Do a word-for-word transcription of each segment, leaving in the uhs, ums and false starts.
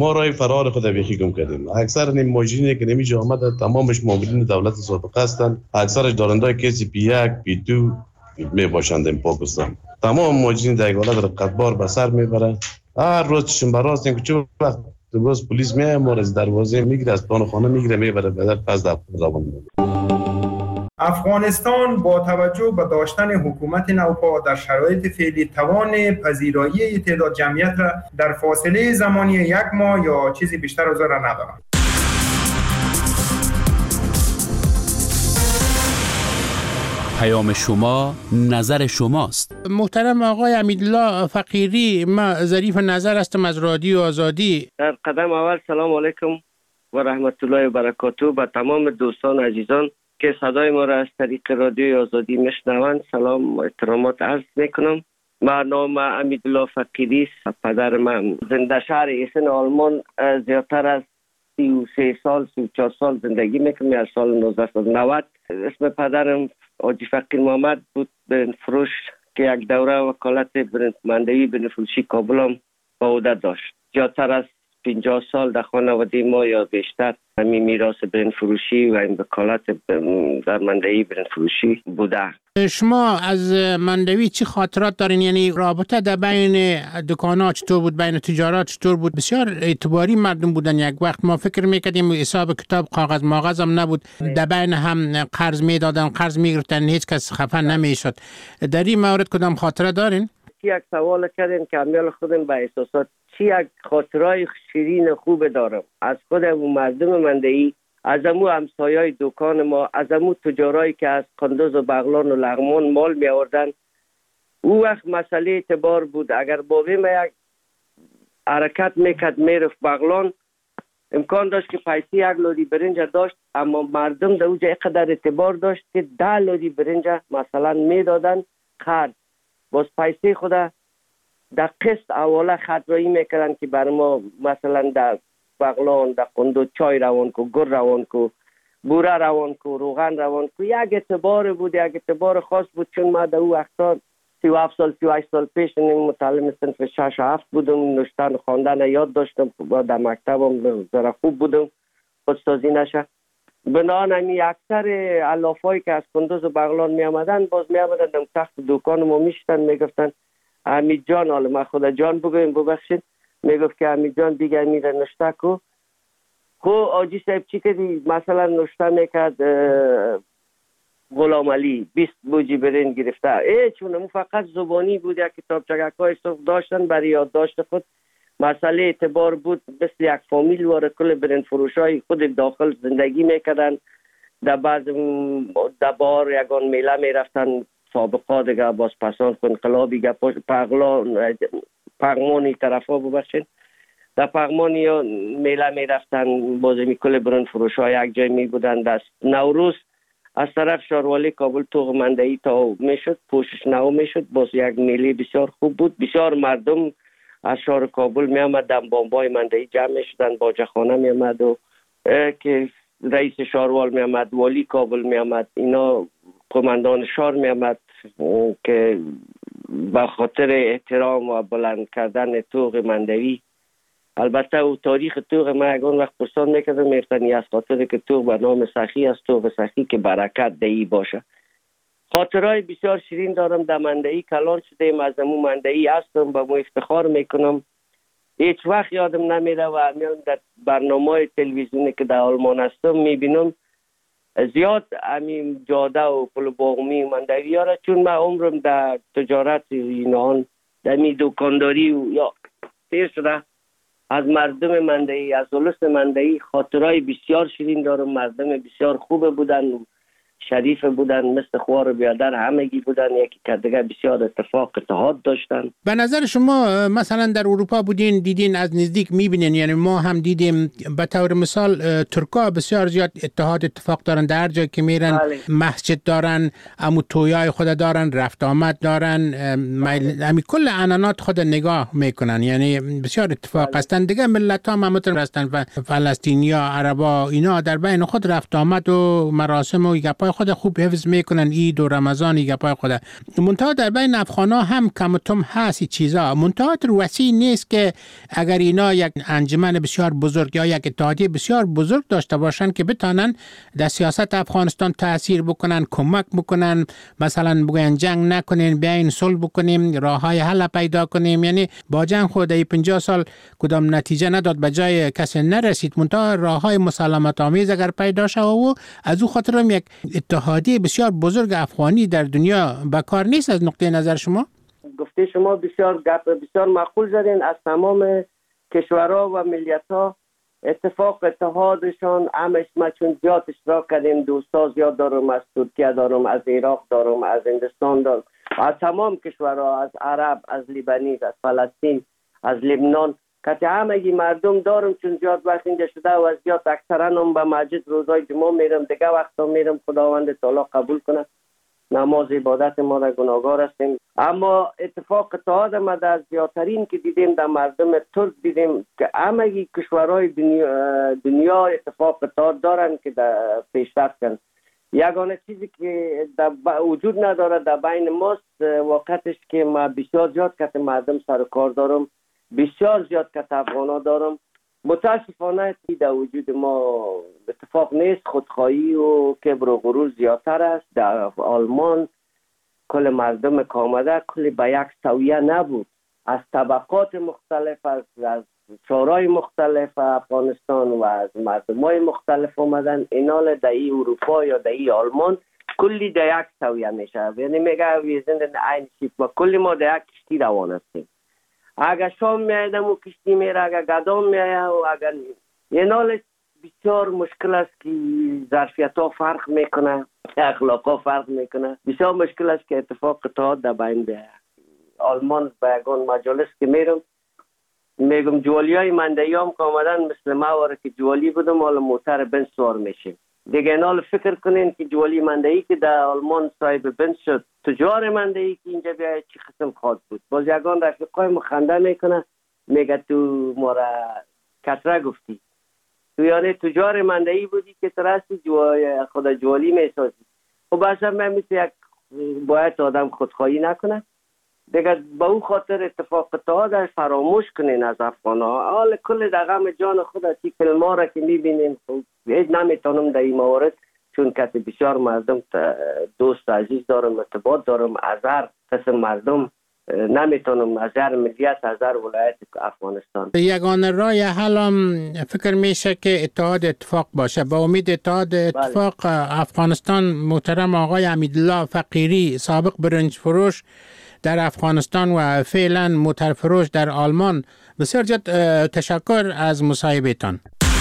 ما راه فرار خود بیخی گم کردیم. اکثر نیم ماشینی که نمیشه آمده تمامش مامورین دولت سابقه هستند، اکثرش دارنده کسی پی یک پی دو می باشند این پاکستان. تمام ماشین در حالت رقتبار به سر میبره. هر روز چشم براست این که چه وقت روز پلیس میاد ما از دروازه میگیره، از پان خانه میگیره میبره به پس در روان. افغانستان با توجه به داشتن حکومت نوپا در شرایط فعلی توان پذیرایی تعداد جمعیت را در فاصله زمانی یک ماه یا چیزی بیشتر از آن را ندارد. پیام شما نظر شماست. محترم آقای امیدالله فقیری، ما ظریف نظر هستم از رادیو آزادی. در قدم اول سلام علیکم و رحمت الله و برکاته به تمام دوستان عزیزان که صدای ما را از طریق رادیو آزادی میشنوند سلام و احترامات عرض میکنم. من نام امیدالله فقیری است. پدر من زنده شهر ایسن آلمان زیادتر از سی و سه سال سی و چهار سال زندگی میکنم. از سال نوزده و نود. اسم پدرم حاجی فقیر محمد بود برنج فروش که یک دوره وکالت برندمندی برنج فروشی کابل هم با عهده داشت. زیادتر از پنجاه سال در خانواده ما یا بیشتر همین میراث برنج فروشی و این وکالت در مندهی برنج فروشی بوده. شما از مندوی چی خاطرات دارین؟ یعنی رابطه در بین دکانات چطور بود، بین تجارت چطور بود؟ بسیار اعتباری مردم بودن. یک وقت ما فکر میکردیم حساب کتاب کاغذ ماغذ هم نبود، در بین هم قرض میدادن، قرض میگرفتن، هیچ کس خفه نمیشد. در این مورد کدام خاطره دارین؟ یک سوال کردین که امیال خودم به احساسات چی یک خاطرای شیرین خوب دارم از خودم و مردم مندهی، از امو همسایای دکان ما، از امو تجارایی که از قندوز و بغلان و لغمان مال می آوردن. او وقت مسئله اعتبار بود. اگر بابی ما یک حرکت میکرد میرفت بغلان، امکان داشت که پیسی یک لودی برنج داشت، اما مردم در اوجه اقدر اعتبار داشت که ده لودی برنج مثلا میدادن خرد. باز پیسی خدا در قسط اوله خطرایی میکردن که بر ما مثلا در بغلان در قندو چای روان کو، گر روان کو، بوره روان کو، روغن روان کو. یک اعتبار بود، یک اعتبار خاص بود. چون ما در او وقتا سی و هفت سال سی و هشت سال پیش متعلم صنف شش و هفت بودم، نوشتن و خواندن یاد داشتم، در مکتبم ذره خوب بودم، خودسازی نشه. بنابراین همی اکثر علافایی که از قندوز و بغلان می آمدن باز می آمدن در تخت دکان ما میشتن، میگفتن حمید جان، حالا من خدا جان بگویم ببخشید، میگفت که حمید جان دیگر میره نشته کو. خو آجی صاحب چی کردی؟ مثلا نشته میکرد غلام علی بیست بوجی برنج گرفته. ای چون مو فقط زبانی بود، یک کتاب چگکای صف داشتن برای یادداشت خود. مسئله اعتبار بود، مثل یک فامیل واره کل برنج فروشای خود داخل زندگی میکردن. در بعض در بار یگان میله میرفتن، سابقا دیگه باز پسان انقلابی گه پغلان پغمانی طرف ها ببخشید، در پغمانی یا میله می رفتن، باز می کل برنج فروش ها یک جای می بودن. دست نوروز از طرف شاروالی کابل توغ مندهی تا می شد، پوشش نو می شد، باز یک میله بسیار خوب بود. بسیار مردم از شهر کابل می آمد، در بامبای مندهی جمع می شدن، باجخانه می آمد و که رئیس شاروال می آمد، والی کابل می آمد، اینا قماندان شهر می آمد که به خاطر احترام و بلند کردن توغ مندوی. البته او تاریخ توغ ما یکان وقت پرسان میکردم، میفتنی از خاطر که توغ به نام سخی است، توغ سخی که برکت دهی باشه. خاطرهای بسیار شیرین دارم. در مندهی کلان شده، از امو مندهی هستم، به مو افتخار میکنم. هیچ وقت یادم نمیره و در برنامه تلویزیونی که در آلمان هستم میبینم زیاد همین جاده و پل باغمی مندوی ها را، چون من عمرم در تجارت اینان در می دکانداری و یا تیر شده، از مردم مندهی، از اولس مندهی خاطرهای بسیار شیرین دارم. مردم بسیار خوب بودن، شریف بودن، مثل خوار بیادر همگی بودن، یکی کردگه بسیار اتفاق اتحاد داشتن. به نظر شما مثلا در اروپا بودین، دیدین، از نزدیک میبینین، یعنی ما هم دیدیم به طور مثال ترکا بسیار زیاد اتحاد اتفاق دارن، در جایی که میرن بله. مسجد دارن، امو تویای خود دارن، رفت آمد دارن، همین کل عنعنات خود نگاه میکنن، یعنی بسیار اتفاق بله. هستن. دیگه ملت ها هم هستن و فلسطینیا، عربا، اینا در بین خود رفت آمد و مراسم و گپای خود خوب حفظ میکنن، عید و رمضان گپای خود. منتها در بین افغانا هم کم و تم هست چیزا، منتها وسیع نیست که اگر اینا یک انجمن بسیار بزرگ یا یک اتحادیه بسیار بزرگ داشته باشن که بتانن در سیاست افغانستان تاثیر بکنن، کمک بکنن، مثلا بگوین جنگ نکنین، بیاین صلح بکنیم، راههای حل پیدا کنیم. یعنی با جنگ خود ای پنجاه سال کدام نتیجه نداد، به جای کسی نرسید. منتها راههای مسالمت آمیز اگر پیدا شود و از او خاطر هم یک اتحادیه بسیار بزرگ افغانی در دنیا بکار نیست. از نقطه نظر شما گفته شما بسیار گپ بسیار معقول زدین. از تمام کشورها و ملیت‌ها اتفاق اتحادشان همش ما چون زیاد اشتراک کردیم. دوستا زیاد دارم، از ترکیه دارم، از عراق دارم، از هندوستان دارم، از تمام کشورها، از عرب، از لیبانیز، از فلسطین، از لبنان، که همگی مردم دارم. چون زیاد وقت اینجا شده و از زیاد اکثرا هم به مسجد روزای جمعه میرم، دیگه وقتا میرم. خداوند تعالی قبول کنه نماز عبادت ما را گناهگار هستیم. اما اتفاق اتحاد ما در زیادترین که دیدیم در مردم ترک دیدیم که همگی کشورهای دنیا, دنیا اتفاق اتحاد دارن که در پیشرفت کنن. یگانه چیزی که وجود نداره در بین ماست وقتش که ما بسیار زیاد کت مردم سر و کار دارم، بسیار زیاد کت افغانا دارم. متاسفانه در وجود ما اتفاق نیست. خودخواهی و کبر و غرور زیادتر است. در آلمان کل مردم که آمده کل به یک سویه نبود، از طبقات مختلف، از, از شورای مختلف افغانستان و از مردمای مختلف آمدن. اینال در ای اروپا یا در ای آلمان کلی در یک سویه میشه. یعنی میگه ویزند این شیپ و کلی ما در یک کشتی روان هستیم. اگر شام میایدم و کشتی میره، اگر گدام میاید و اگر اینال بسیار مشکل است که ظرفیت ها فرق میکنه، اخلاق ها فرق میکنه. بسیار مشکل است که اتفاق اتحاد در بین ده. آلمان به یگان مجالس که میرم میگم جوالی های مندهی هم که آمدن مثل ما واره که جوالی بودم حالا موتر بنز سوار میشیم. دیگه اینال فکر کنین که جوالی مندهی که در آلمان صاحب بنز شد، تجار مندهی که اینجا بیاید چی قسم خواهد بود. باز یگان رفیقای مخنده میکنه میگه تو ما را کتره گفتی، تو یعنی تجار مندهی بودی که ترستی جو... خدا جوالی میسازی. خب اصلا من مثل یک باید آدم خودخواهی نکنه دیگه. با اون خاطر اتفاق اتحاد فراموش کنین از افغانها. حال کل در غم جان خود از این فیلم ها را که میبینین هیچ نمیتونم در این موارد، چون کسی بسیار مردم دوست عزیز دارم، ارتباط دارم، از هر قسم مردم نمیتونم، از هر ملیت، از هر ولایت افغانستان. یگانه راه حل هم فکر میشه که اتحاد اتفاق باشه. با امید اتحاد اتفاق بله. افغانستان محترم آقای حمیدالله فقیری، سابق برنج فروش در افغانستان و فعلا موتر فروش در آلمان، بسیار زیاد تشکر از مصاحبهتان.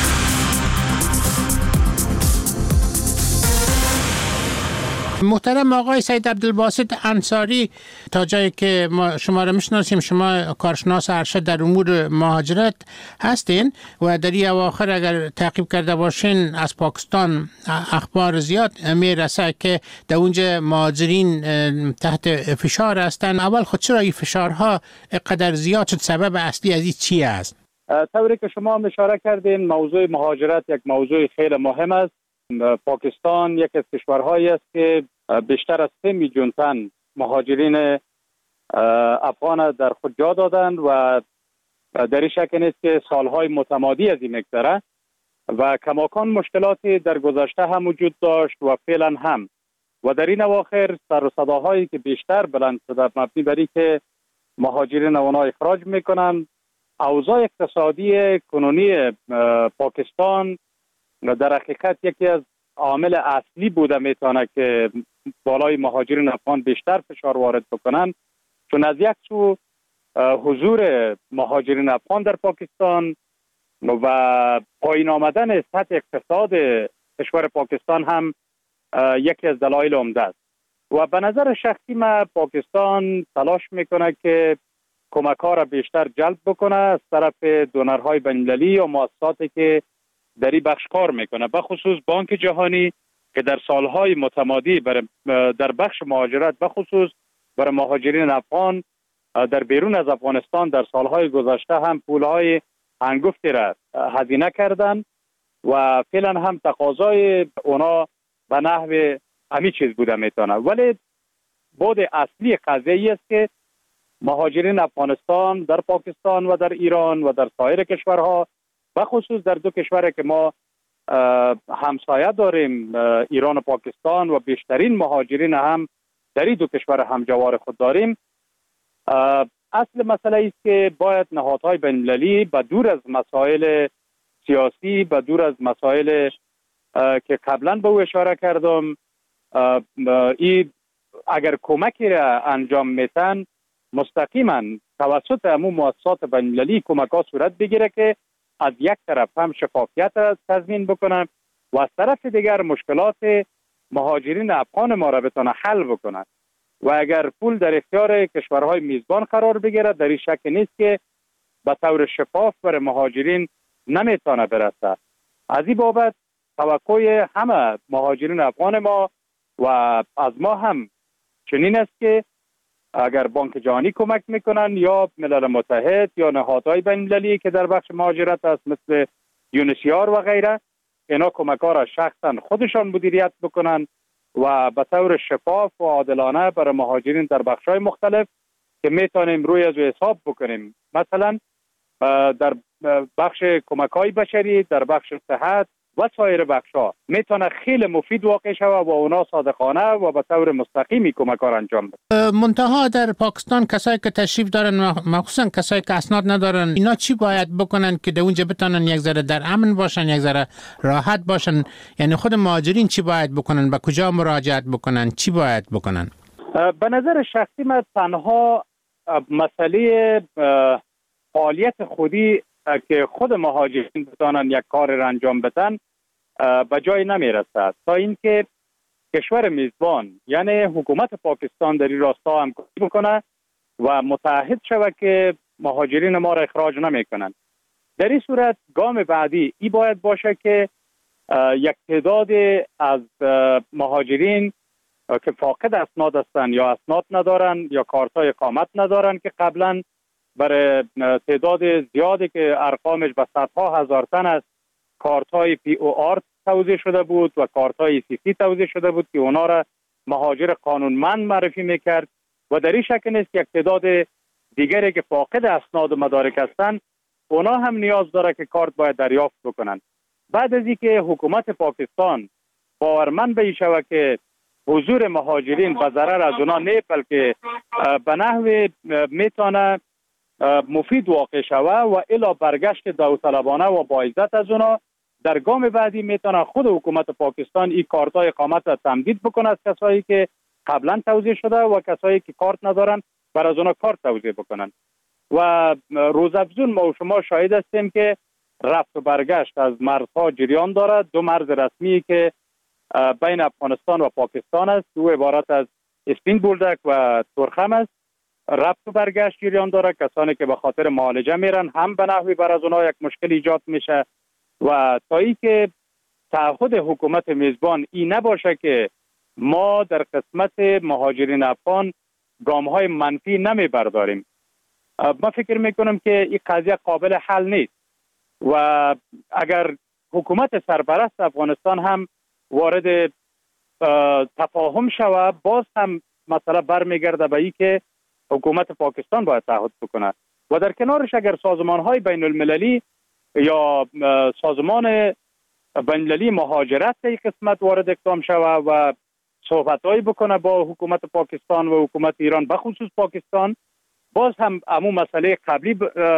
محترم آقای سید عبدالباسط انصاری، تا جایی که ما شما را میشناسیم شما کارشناس ارشد در امور مهاجرت هستین و در این اواخر اگر تعقیب کرده باشین از پاکستان اخبار زیاد میرسه که در اونجا مهاجرین تحت فشار هستن. اول خود چرا این فشارها قدر زیاد شد؟ سبب اصلی از این چی است؟ طوری که شما اشاره کردین موضوع مهاجرت یک موضوع خیلی مهم است. پاکستان یک از کشورهایی است که بیشتر از سه میلیون تن مهاجرین افغان در خود جا دادند و در این شک نیست که سالهای متمادی از این مگذره و کماکان مشکلاتی در گذشته هم وجود داشت و فعلا هم. و در این اواخر سر و صداهایی که بیشتر بلند شده مبنی بر اینکه مهاجرین آنها اخراج میکنند. اوضاع اقتصادی کنونی پاکستان در حقیقت یکی از عامل اصلی بوده میتونه که بالای مهاجرین افغان بیشتر فشار وارد بکنن، چون از یک سو حضور مهاجرین افغان در پاکستان و پایین آمدن سطح اقتصاد کشور پاکستان هم یکی از دلایل عمده است. و به نظر شخصی من پاکستان تلاش میکنه که کمک ها را بیشتر جلب بکنه از طرف دونرهای بین‌المللی و مؤسساتی که در این بخش کار میکنه، به خصوص بانک جهانی که در سالهای متمادی در بخش مهاجرت به خصوص برای مهاجرین افغان در بیرون از افغانستان در سالهای گذشته هم پولهای هنگفتی را هزینه کردند و فعلا هم تقاضای اونا به نحو همین چیز بوده میتونه. ولی بود اصلی قضیه ای است که مهاجرین افغانستان در پاکستان و در ایران و در سایر کشورها، و خصوص در دو کشوری که ما همسایه داریم، ایران و پاکستان، و بیشترین مهاجرین هم در این دو کشور همجوار خود داریم، اصل مسئله است که باید نهادهای بین‌المللی به دور از مسائل سیاسی، به دور از مسائل که قبلا به او اشاره کردم، این اگر کمکی را انجام میتن مستقیما توسط همون مؤسسات بین‌المللی کمک ها صورت بگیره که از یک طرف هم شفافیت تضمین بکنن و از طرف دیگر مشکلات مهاجرین افغان ما را بتونه حل بکنن. و اگر پول در اختیار کشورهای میزبان قرار بگیره، در این شک نیست که به طور شفاف بر مهاجرین نمیتونه برسه. از این بابت توقع همه مهاجرین افغان ما و از ما هم چنین است که اگر بانک جهانی کمک میکنن یا ملل متحد یا نهادهای بین‌المللی که در بخش مهاجرت است مثل یونیسیار و غیره، اینا کمک ها را شخصا خودشان مدیریت بکنن و به طور شفاف و عادلانه برای مهاجرین در بخش های مختلف که میتونیم روی از حساب بکنیم. مثلا در بخش کمک های بشری، در بخش صحت و سایر بخش ها میتونه خیلی مفید واقع شود و اونا صادقانه و به طور مستقیمی کمک ها را انجام بده. منتها در پاکستان کسایی که تشریف دارن، مخصوصا کسایی که اسناد ندارن، اینا چی باید بکنن که در اونجا بتونن یک ذره در امن باشن، یک ذره راحت باشن؟ یعنی خود مهاجرین چی باید بکنن؟ به کجا مراجعت بکنن؟ چی باید بکنن؟ به نظر شخصی من تنها مسئله فعالیت خودی که خود مهاجرین بتانن یک کار را انجام بدن به جای نمی رسد تا اینکه کشور میزبان یعنی حکومت پاکستان در این راستا همکاری بکنه و متعهد شود که مهاجرین ما را اخراج نمی کنند. در این صورت گام بعدی ای باید باشه که یک تعداد از مهاجرین که فاقد اسناد هستند یا اسناد ندارن یا کارتای اقامت ندارن که قبلا برای تعداد زیادی که ارقامش به صدها هزار تن است کارتای پی او آر توزیع شده بود و کارتای سی سی توزیع شده بود که اونا را مهاجر قانونمند معرفی میکرد و در این شک نیست یک تعداد دیگری که فاقد اسناد و مدارک هستند اونا هم نیاز داره که کارت باید دریافت بکنن. بعد از اینکه حکومت پاکستان باورمند به این شود که حضور مهاجرین به ضرر از اونا نه بلکه به نحو میتونه مفید واقع شود و الی برگشت داوطلبانه و با عزت از اونا، در گام بعدی میتونه خود حکومت پاکستان این کارتای اقامت را تمدید بکنه از کسایی که قبلا توزیع شده و کسایی که کارت ندارن بر از اونا کارت توزیع بکنن. و روزافزون ما و شما شاهد هستیم که رفت و برگشت از مرزها جریان دارد. دو مرز رسمی که بین افغانستان و پاکستان است، دو عبارت از اسپین بولدک و ترخم است، رفت و برگشت جریان داره. کسانی که به خاطر معالجه میرن هم به نحوی بر از اونها یک مشکل ایجاد میشه و تا ای که تعهد حکومت میزبان این نباشه که ما در قسمت مهاجرین افغان گام های منفی نمی برداریم، ما فکر میکنم که این قضیه قابل حل نیست و اگر حکومت سرپرست افغانستان هم وارد تفاهم شود باز هم مسئله برمیگرده به این که حکومت پاکستان باید تعهد بکنه و در کنارش اگر سازمان های بین المللی یا سازمان بین المللی مهاجرت در این قسمت وارد اقدام شود و صحبت هایی بکنه با حکومت پاکستان و حکومت ایران بخصوص پاکستان، باز هم همون مسئله قبلی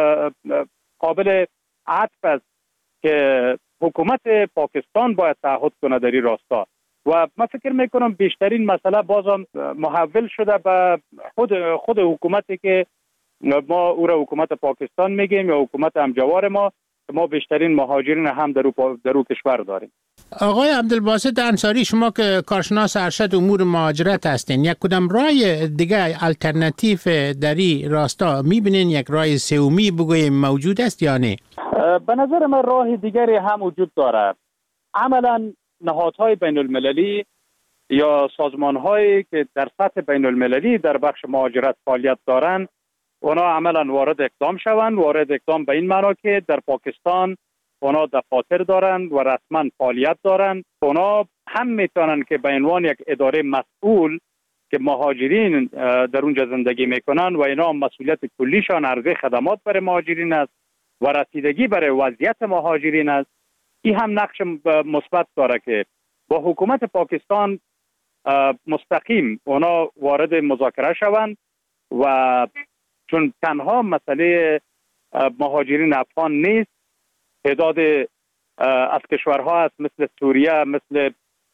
قابل عطف است که حکومت پاکستان باید تعهد کنه در این راستا و من فکر میکنم بیشترین مسئله بازم محول شده به خود خود حکومتی که ما او را حکومت پاکستان میگیم یا حکومت همجوار ما، ما بیشترین مهاجرین هم در او در او کشور داریم. آقای عبدالباسط انصاری، شما که کارشناس ارشد امور مهاجرت هستین، یک کدام رای دیگه الटरनेटिव در این راستا میبینین؟ یک رای سومی بگویم موجود است یا نه؟ به نظر من راه دیگری هم وجود داره. عملا نهادهای بین المللی یا سازمانهایی که در سطح بین المللی در بخش مهاجرت فعالیت دارن اونا عملا وارد اقدام شوند. وارد اقدام به این معنا که در پاکستان اونا دفاتر دارن و رسما فعالیت دارن. اونا هم میتونن که به عنوان یک اداره مسئول که مهاجرین در اونجا زندگی میکنن و اینا مسئولیت کلیشان عرضه خدمات برای مهاجرین است و رسیدگی برای وضعیت مهاجرین است. این هم نقش مثبت داره که با حکومت پاکستان مستقیم اونا وارد مذاکره شوند و چون تنها مسئله مهاجرین افغان نیست، تعداد از کشورها است مثل سوریه، مثل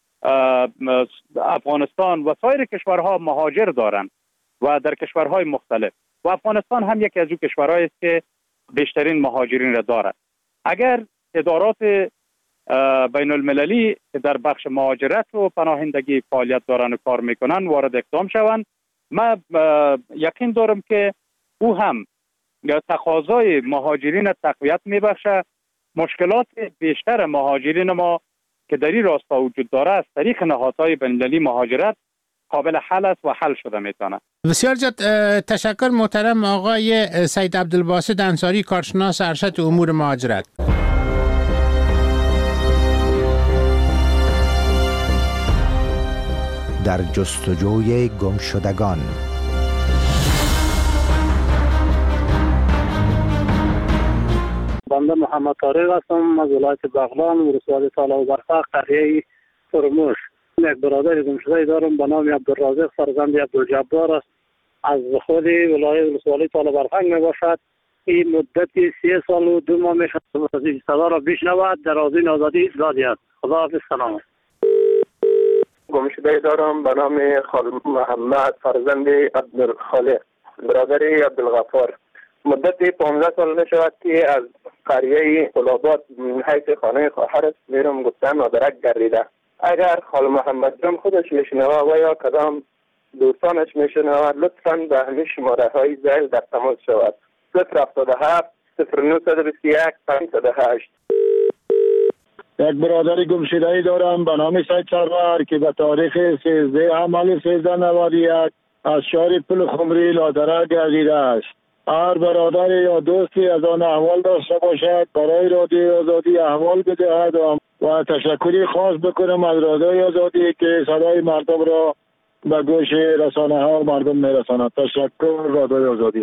افغانستان و سایر کشورها مهاجر دارند و در کشورهای مختلف و افغانستان هم یکی از اون کشورهایی است که بیشترین مهاجرین را دارد. اگر ادارات بین المللی که در بخش مهاجرت و پناهندگی فعالیت دارن و کار میکنن وارد اقدام شوند، من یقین دارم که او هم تقاضای مهاجرین تقویت میبخشه. مشکلات بیشتر مهاجرین ما که در این راستا وجود داره از طریق نهادهای بین المللی مهاجرت قابل حل است و حل شده میتونه. بسیار زیاد تشکر محترم آقای سید عبدالباسط انصاری، کارشناس ارشد امور مهاجرت. در جستجوی گمشدگان. بنده محمد طارق هستم از ولایت بغلان، ولسوالی تالا و برفق، قریه فرموش. یک برادر گمشده دارم به نام عبدالرازق فرزند عبدالجبار است. از خود ولایت ولسوالی تالا برفق می باشد. این مدتی سی سال و دو ماه می شود صدا را بشنود. در آذین آزادی دادی است. خداحافظ، سلام. گمشده دارم به نام خالد محمد فرزند عبدالخالق، برادر عبدالغفار. مدت پانزده سال نشود که از قریه قلابات حیث خانه خواهرش میرم گفتن مادرک گردیده. اگر خال محمد جان خودش میشنوه و یا کدام دوستانش میشنوه لطفاً به همین شماره های زیل در تماس شود. صفر هفتاد و هفت صفر نهصد و بیست و یک پانصد و هشت. یک برادر گمشده‌ای دارم به نام سید سرور که به تاریخ سیزده عمل سیزده نود و یک از شهر پل خمری لادره گردیده است. هر برادر یا دوستی از آن احوال داشته باشد برای رادیوی آزادی احوال بدهد و تشکری خاص بکنم از رادیوی آزادی که صدای مردم را به گوش رسانه ها مردم میرساند. تشکر رادیوی آزادی.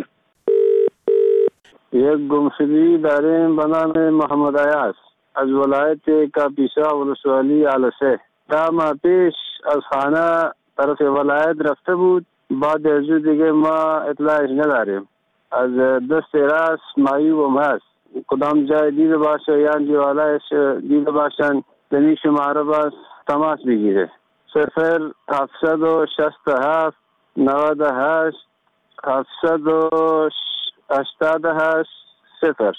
یک گمشدگی داریم به نام محمد عیاض از ولایت کاپیسا ولسوالی علسه. ده ماه پیش از خانه طرف ولایت رفته بود، بعد از دیگه ما اطلاعش نداریم. از دست راست معیوب هم هست، کدام جای دیده باشه یا دیوالایش دیده باشن دنی شماره باز تماس بگیره. صفر هفتصد و شست و هفت نود و هشت هفتصد و هشتاد و هشت صفر.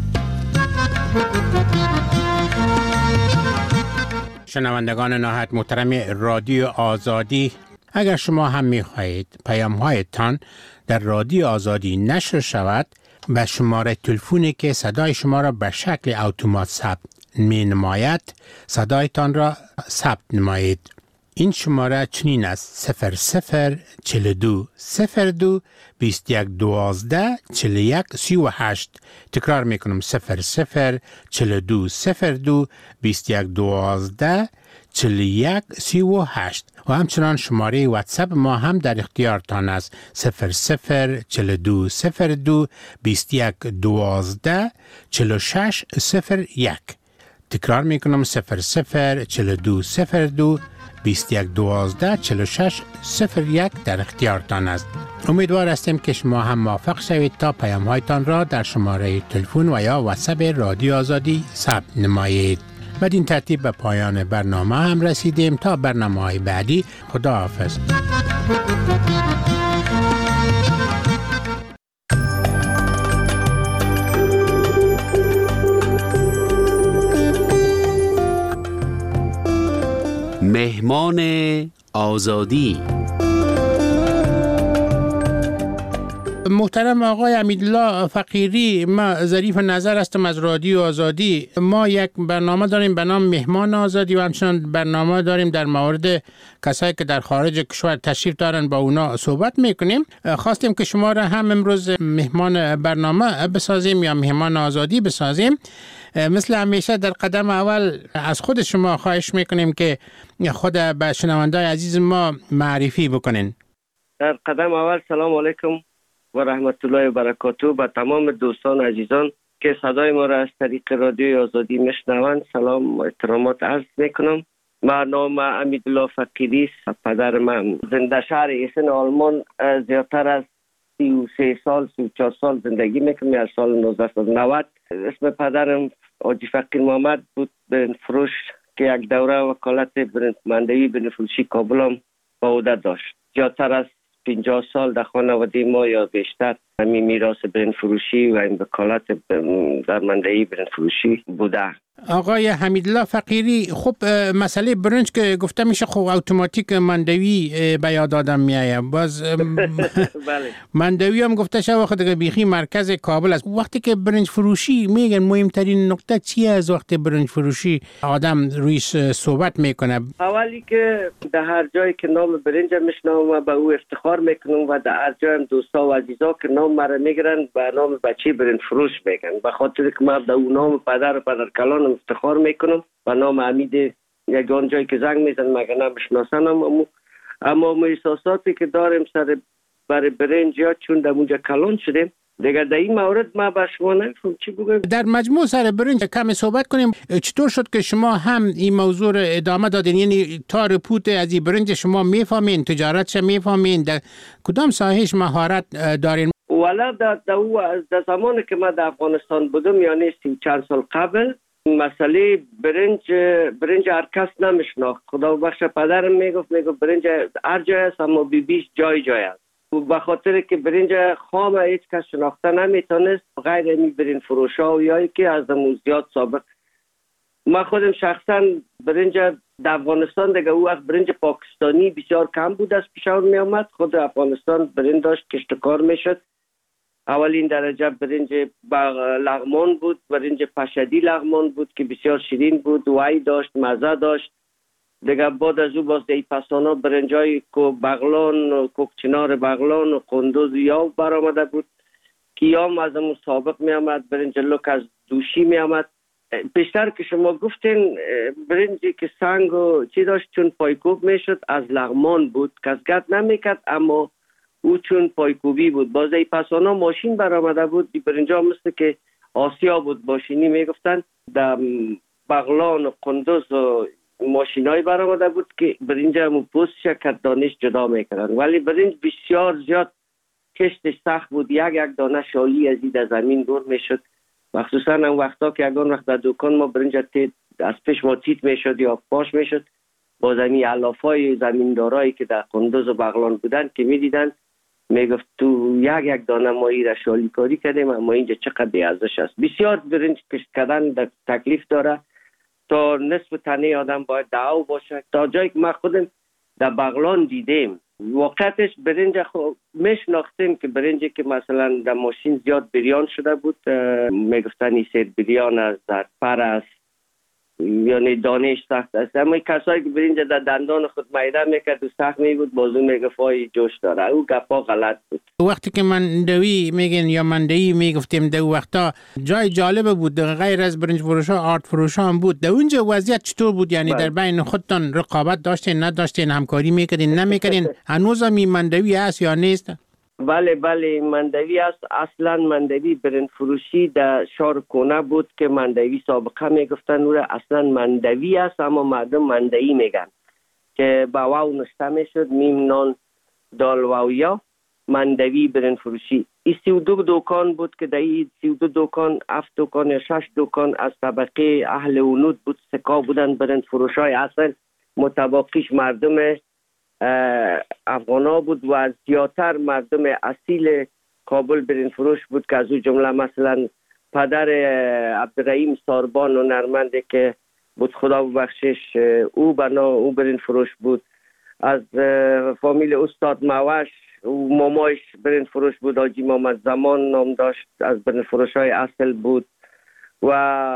شنوندگان نهایت محترم رادیو آزادی، اگر شما هم می‌خواهید پیام‌هایتان در رادیو آزادی نشر شود، به شماره تلفنی که صدای شما را به شکل اتومات ثبت می‌نماید صدایتان را ثبت نمایید. این شماره چنین است: صفر صفر چهل و دو صفر دو بیست و یک دوازده چهل و یک سی و هشت. تکرار میکنم: صفر صفر چهل و دو صفر دو بیست و یک دوازده چهل و یک سی و هشت. و همچنان شماره واتساپ ما هم در اختیارتان است: صفر صفر چهل و دو صفر دو بیست و یک دوازده چهل و شش صفر یک. تکرار میکنم: صفر صفر چهل و دو صفر دو بیست و یک دوازده چهل و شش صفر یک در اختیارتان است. امیدوار هستیم که شما هم موفق شوید تا پیام‌هایتان را در شماره تلفن و یا واتساپ رادیو آزادی ثبت نمایید. بدین ترتیب به پایان برنامه هم رسیدیم. تا برنامه‌های بعدی، خداحافظ. مهمان آزادی. محترم آقای امیدالله فقیری، ما ظریف نظر هستم از رادیو آزادی. ما یک برنامه داریم به نام مهمان آزادی و همچنان برنامه داریم در مورد کسایی که در خارج کشور تشریف دارن با اونا صحبت میکنیم. خواستیم که شما را هم امروز مهمان برنامه بسازیم یا مهمان آزادی بسازیم. مثل همیشه در قدم اول از خود شما خواهش میکنیم که خود به شنوندای عزیز ما معرفی بکنین. در قدم اول سلام علیکم و رحمت الله و برکاته به تمام دوستان عزیزان که صدای ما را از طریق رادیو آزادی میشنوند سلام و احترامات عرض میکنم. من نام امیدالله فقیری است. پدر من زنده شهر ایسن آلمان زیادتر از سی و سه سال سی و چهار سال زندگی میکنم. از سال نوزده نود. اسم پدرم حاجی فقیر محمد بود، برنج فروش که یک دوره وکالت برنج مندوی برنج فروشی کابل هم با عهده داشت. زیادتر از پنجاه سال در خانواده ما یا بیشتر همین میراث برنج فروشی و این وکالت در مندوی برنج فروشی بوده. آقای حمیدالله فقیری، خب مسئله برنج که گفته میشه خب اتوماتیک مندوی به یاد آدم میایه. باز بله. مندوی هم گفته شده وقت دیگه بیخی مرکز کابل است. وقتی که برنج فروشی میگن مهمترین نکته چیه از وقت برنج فروشی آدم رویش صحبت میکنه؟ اولی که در هر جایی که نام برنج میشنوم و به او افتخار میکنم و در هر جای دوستا و عزیزا که نام مرا میگیرن به نام بچه برنج فروش میگن، به خاطر که من در اون نام پدر و پدر کلان افتخار میکنم و نام امید یگان جایی که زنگ میزن مگه نمیشناسنم. اما اما احساساتی که داریم سر برای برنج یا چون در اونجا کلان شدیم دیگه در این مورد ما به شما نمیفهم چی بگم. در مجموع سر برنج کمی صحبت کنیم. چطور شد که شما هم این موضوع رو ادامه دادین؟ یعنی تا رپوت از این برنج شما میفهمین، تجارتش میفهمین، در کدام ساحهش مهارت دارین؟ والا در در زمانی که من در افغانستان بودم یعنی سی چند سال قبل مسئله برنج برنج هر کس نمیشناخت. خدا بخش پدرم میگفت میگفت برنج هر جای است اما بی بیش جای جای است. به خاطر که برنج خام هیچ کس شناخته نمیتونست غیر این برنج فروشا و یایی که از دمون زیاد سابق. من خودم شخصا برنج در افغانستان دیگه او وقت برنج پاکستانی بسیار کم بود از پیشور می آمد. خود افغانستان برنج داشت کشتکار میشد. اولین درجه برنج لغمان بود، برنج پشدی لغمان بود که بسیار شیرین بود، وای داشت، مزه داشت. دیگه بعد از او باز دی پسانا برنجای کو بغلان، کوکچنار بغلان و قندوز یاو برآمده بود که یام از اون سابق می آمد. برنج لوک از دوشی می آمد. بیشتر که شما گفتین برنجی که سنگ و چی داشت چون پایکوب می شد از لغمان بود، کسگت نمی کرد اما او چون پایکوبی بود. باز ای پسانا ماشین برآمده بود. دی برنجا مثل که آسیا بود ماشینی میگفتن. در بغلان و قندوز و ماشینای برآمده بود که برنج همون پوستش کت دانش جدا میکردن. ولی برنج بسیار زیاد کشتش سخت بود. یک یک دانه شالی از این زمین دور میشد. مخصوصا اون وقتا که یگان وقت در دکان ما برنج تید از پیش ما تیت میشد یا پاش میشد با زمین علافای زمیندارایی که در قندوز و بغلان بودن که میدیدن میگفت تو یک یک دانه مایی را شالی کاری کردیم اما اینجا چقدر بی ارزش است. بسیار برنج کشت کردن در تکلیف داره. تا نصف تنه آدم باید دعو باشه. تا جایی که ما خودم در بغلان دیدیم واقعتش برنج خو میشناختیم که برنجی که مثلا در ماشین زیاد بریان شده بود میگفتن این سیر بریان است، در پر است، یعنی دانش سخت است. اما کسایی که برنج در دندان خود میده میکرد و سخت می بود بازو میگفت ای جوش داره. او گپا غلط بود. وقتی که مندوی میگن یا مندوی میگفتیم در وقتا جای جالب بود غیر از برنج فروشا آرت فروشا هم بود. در اونجا وضعیت چطور بود؟ یعنی بله. در بین خودتان رقابت داشتین نداشتین، همکاری میکردین نمیکردین؟ هنوز هم این مندوی هست یا نیست؟ بله بله مندوی است. اصلا مندوی برنج فروشی در شهر کونه بود که مندوی سابقه میگفتن او را اصلا مندوی است اما مردم مندوی میگن که با واو نشته میشد میم نان دال واو یا مندوی برنج فروشی. این سی و دو دکان بود که در این سی و دو دکان هفت دکان یا شش دکان از طبقه اهل ونود بود، سکا بودن برنج فروشای اصل، متباقیش مردم افغانا بود و زیادتر مردم اصیل کابل برنج فروش بود که از او جمله مثلا پدر عبدالرحیم ساربان و نرمنده که بود خدا ببخشش او بنا او برنج فروش بود. از فامیل استاد موش مامایش برنج فروش بود، حاجی محمد زمان نام داشت، از برنج فروش های اصل بود. و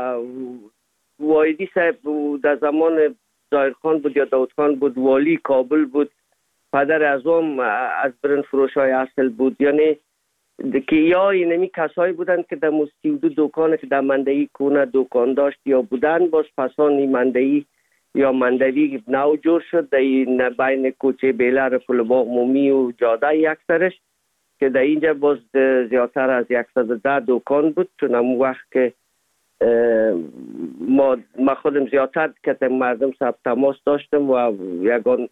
وایدی صاحب در زمان ظاهر خان بود یا داود خان بود، والی کابل بود، پدر اعظم از برنج فروش های اصل بود. یعنی که یا اینمی کسایی بودن که در سی و دو دکان که در مندهی کونه دکان داشت یا بودن، باز پسان این مندهی یا مندوی نو جور شد در این بین کوچه بیلر پلباغ مومی و جاده یک سرش، که در اینجا باز زیادتر از صد و ده دکان بود. چون همون وقت که ما ما خودم زیادتر که مردم سب تماس داشتم و یکان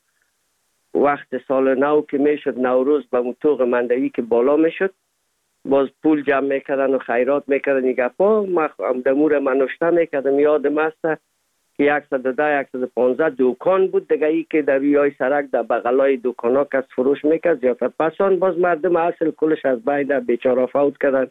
وقت سال نو که میشد نوروز به موتوق مندوی که بالا میشد، باز پول جمع میکردن و خیرات میکردن. این گپا ما دمور منوشته میکردم، یادم است که صد و ده صد و پانزده دکان بود دیگه، ای که در روی سرک در بغلای دکان ها کس فروش میکرد زیادتر. پسان باز مردم اصل کلش از بین بیچاره فوت کردن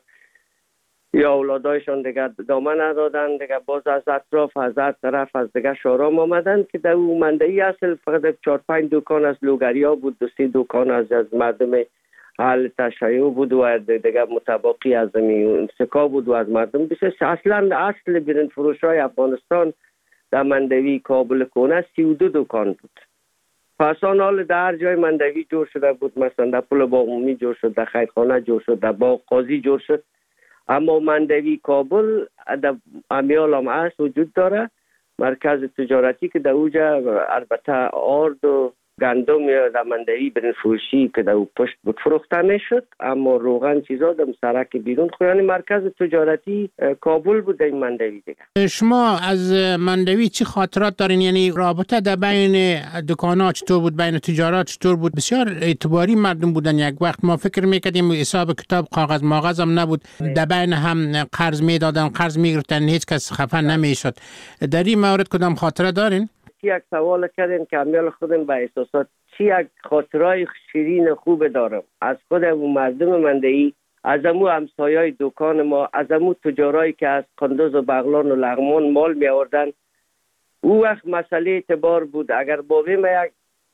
یا اولادایشان دیگه دامن ندادن دیگه، باز از اطراف از هر طرف از دیگه شارام آمدن که در اون مندهی اصل فقط چهار پنج دکان از لوگریا بود، دو سه دکان از از مردم حال تشیع بود و دیگه متباقی از زمین سکا بود و از مردم بسیار. اصلا اصل برنج فروش های افغانستان در مندوی کابل کونه سی و دو دکان بود. پسان حال در هر جای مندوی جور شده بود، مثلا در پل باغ عمومی جور شد، در خیرخانه جور شد، در باغ قاضی جور شد. اما مندوی کابل در امیال هم هست وجود داره، مرکز تجارتی که در اوجا البته آرد و گندم یا در مندوی برنج فروشی که در او پشت بود فروخته میشد، اما روغن چیزا در سرک بیرون خود. یعنی مرکز تجارتی کابل بود این مندوی دیگه. شما از مندوی چی خاطرات دارین؟ یعنی رابطه در بین دکان‌ها چطور بود، بین تجارت چطور بود؟ بسیار اعتباری مردم بودن. یک وقت ما فکر میکردیم حساب کتاب کاغذ ماغذ هم نبود، در بین هم قرض میدادن، قرض میگرفتن، هیچ کس خفه نمیشد. در این مورد کدام خاطره دارین؟ یک سوال کردن که امیال خودم به احساسات چی یک خاطرهای شیرین خوب دارم از خودم و مردم مندهی، از امو همسایای دکان ما، از امو تجارایی که از قندوز و بغلان و لغمان مال می آوردن. او وقت مسئله اعتبار بود. اگر بابی ما یک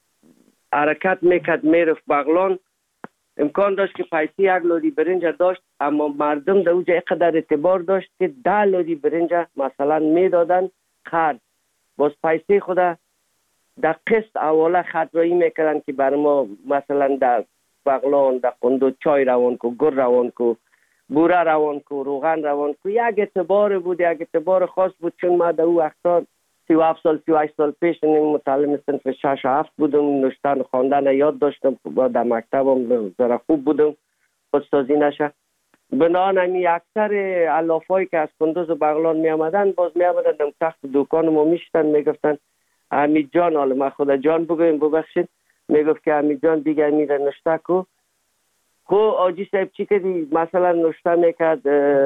حرکت میکرد میرفت بغلان، امکان داشت که پیسی یک لودی برنج داشت، اما مردم در اوجه اقدر اعتبار داشت که ده لودی برنج مثلا میدادن خرد، باز پیسی خدا در قسط اوله خطرایی میکردن که بر ما مثلا در بغلان در قندو چای روان کو، گر روان کو، بوره روان کو، روغن روان کو. یک اعتبار بود، یک اعتبار خاص بود. چون ما در او وقتا سی و هفت سال سی و هشت سال پیش متعلم صنف شش و هفت بودم، نوشتن خواندن یاد داشتم، در مکتبم ذره خوب بودم، استادی نشه. بنان همی اکثر علافایی که از قندوز و بغلان می آمدن باز می آمدن در تخت دکان ما میشتن، میگفتن حمید جان، حالا ما خدا جان بگویم ببخشید، میگفت که حمید جان دیگه میره نشته کو. خو آجی صاحب چی کردی؟ مثلا نشته میکرد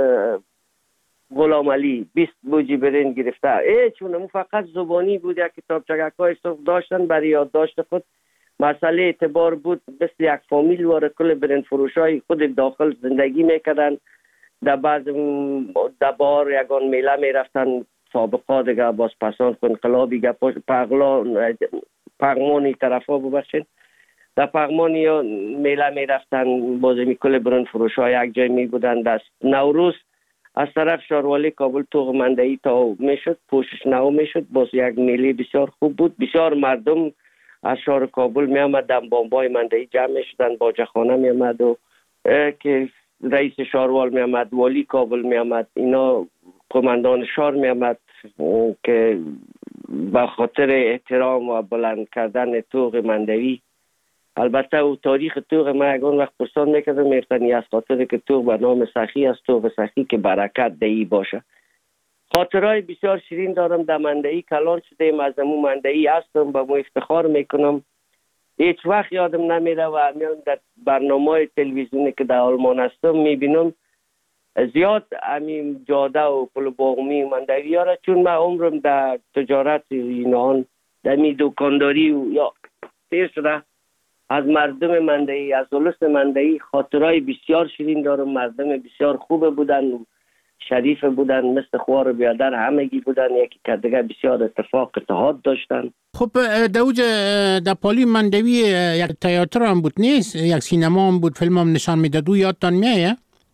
غلام علی بیست بوجی برنج گرفته، ای چون فقط زبانی بود. یک کتاب چگکای صف داشتن برای یادداشت خود. مسئله اعتبار بود، مثل یک فامیل واره کل برنج فروشای خود داخل زندگی میکردن. در بعض در بار یگان میله میرفتن، سابقا دیگه باز پسان انقلابی گپاش پغلان پغمانی طرفا ببخشید، در پغمانی یا میله میرفتن، باز می کل برنج فروشای یک جای می بودن. دست نوروز از طرف شاروالی کابل توغ مندهی تا میشد، پوشش نو میشد، باز یک میله بسیار خوب بود. بسیار مردم از شهر کابل می آمدن، بامبای مندهی جمع شدن، باجخانه می آمد و که رئیس شهروال می آمد، والی کابل می آمد، اینا قماندان شهر می آمد که به خاطر احترام و بلند کردن توغ مندهی. البته او تاریخ توغ ما یکان وقت پرسان میکردم، میفتنی از خاطر که توغ به نام سخی است، توغ سخی که برکت دهی باشه. خاطرهای بسیار شیرین دارم. در مندهی کلان شدیم، از امو مندهی هستم، به مو افتخار میکنم. هیچ وقت یادم نمیره و همیان در برنامه تلویزیونی که در آلمان هستم میبینم زیاد همین جاده و پل باغمی و مندهی ها را، چون من عمرم در تجارت اینان در می دکانداری و یا تیر شده. از مردم مندهی، از اولس مندهی خاطرهای بسیار شیرین دارم. مردم بسیار خوب بودن، شریف بودن، مثل خوار بیادر همگی بودن، یکی که دیگه بسیار اتفاق اتحاد داشتن. خب دوج در پالی مندوی یک تئاتر هم بود نیست؟ یک سینما هم بود، فیلم هم نشان میداد، او یادتان میایه؟